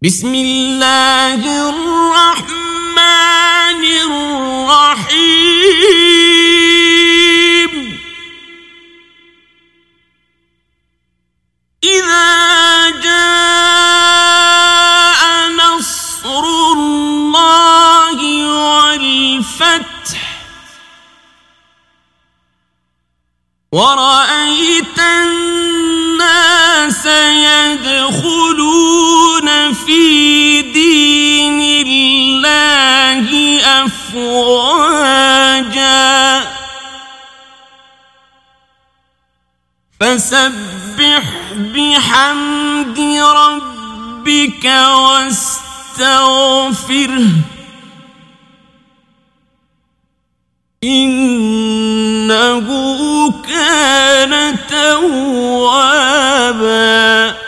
بسم الله الرحمن الرحيم إذا جاء نصر الله والفتح ورأيت الناس يدخلون في دين الله أفواجا فسبح بحمد ربك واستغفره إنه كان توابا.